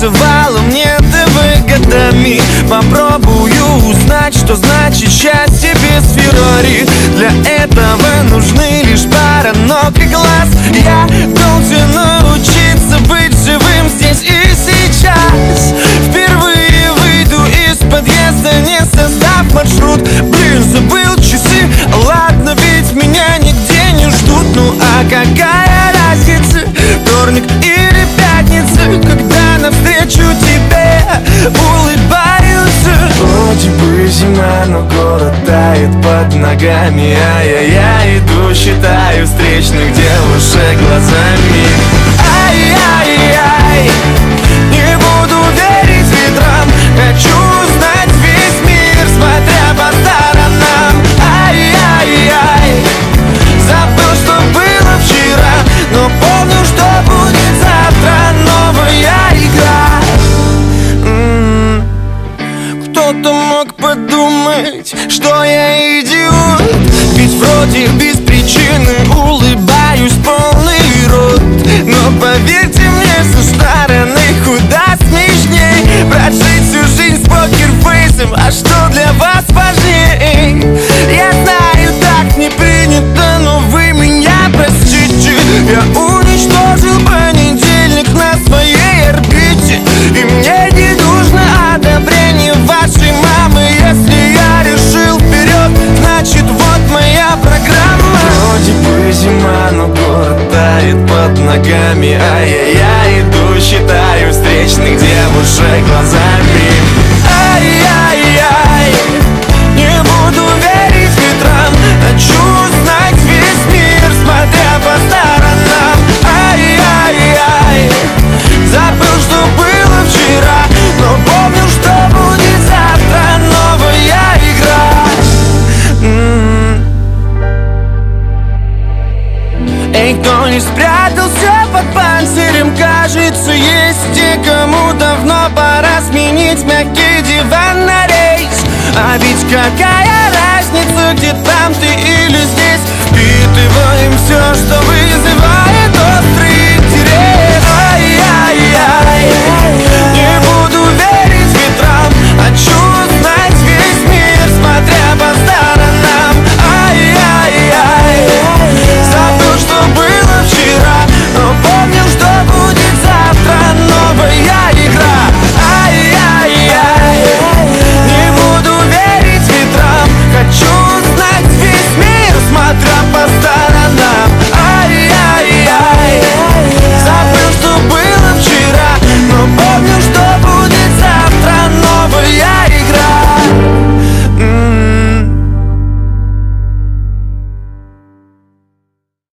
рисовала мне ТВ годами. Попробую узнать, что значит счастье без Феррари. Для этого нужны лишь пара ног и глаз. Я должен научиться быть живым здесь и сейчас. Впервые выйду из подъезда, не создав маршрут. Блин, забыл часы, ладно, ведь меня нигде не ждут. Ну а какая разница, вторник или пятница, когда навстречу тебе улыбаются. Вроде бы зима, но город тает под ногами. А я иду, считаю встречных девушек глазами. Ай-яй-яй, не буду верить ветрам. Хочу узнать весь мир, смотря по сторонам. Ай-яй-яй, забыл, что было вчера, но помню, что будет завтра. Новая игра. Кто-то мог подумать, что я идиот, ведь вроде без причины улыбаюсь полный рот. Но поверьте мне, со стороны куда смешней прожить всю жизнь с покерфейсом. А что для вас важнее? Я знаю, так не принято, но вы меня простите. Я уничтожил понедельник на своей орбите, и мне не нужно одобрение вашей мамы. Если я решил вперед, значит вот моя программа. Вроде бы зима, но город тает под ногами. А я иду, считаю встречных девушек глазами. Ай-яй-яй, не буду верить ветрам. Хочу узнать весь мир, смотря по сторонам. Ай-яй-яй, забыл, что было вчера, но помню, что будет завтра. Новая игра. Эй, кто не спрятался под панцирем, кажется, есть те, кому давно пора сменить мягкий диван на рейс. А ведь какая разница, где там ты или здесь? Впитываем все, что